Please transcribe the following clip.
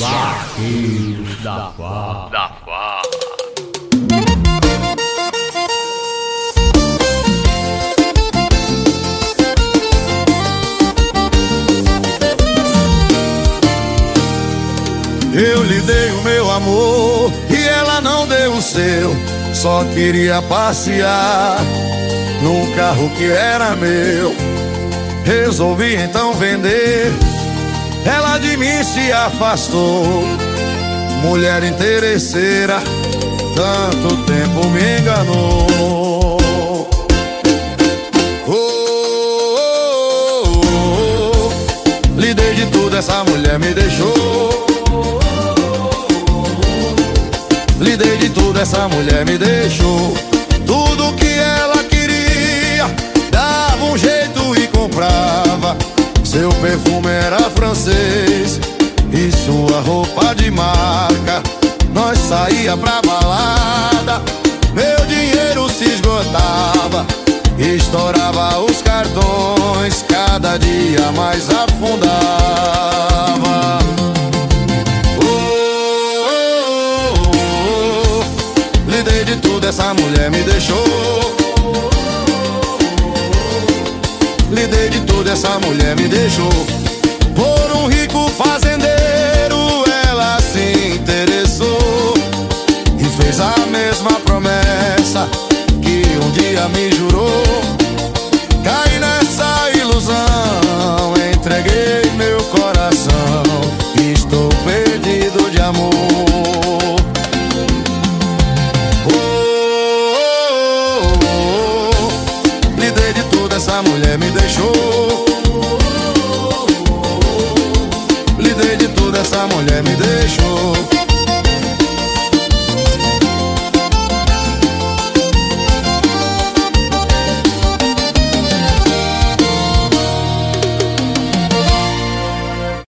Vaqueiros da Farra. Eu lhe dei o meu amor e ela não deu o seu. Só queria passear num carro que era meu. Resolvi então vender. Ela de mim se afastou. Mulher interesseira, tanto tempo me enganou. Lhe dei de tudo, essa mulher me deixou. Lhe dei de tudo, essa mulher me deixou. Tudo que ela queria, dava um jeito e comprava. Seu perfume era francês e sua roupa de marca. Nós saía pra balada, meu dinheiro se esgotava. Estourava os cartões, cada dia mais afundava. Lhe dei de tudo, essa mulher me deixou. Lhe dei de tudo, essa mulher me deixou. Por um rico fazendeiro ela se interessou e fez a mesma promessa que um dia me jurou. Caí nessa ilusão, entreguei meu coração, estou perdido de amor. Lhe dei de tudo, essa mulher me deixou. Lhe dei de tudo, essa mulher me deixou.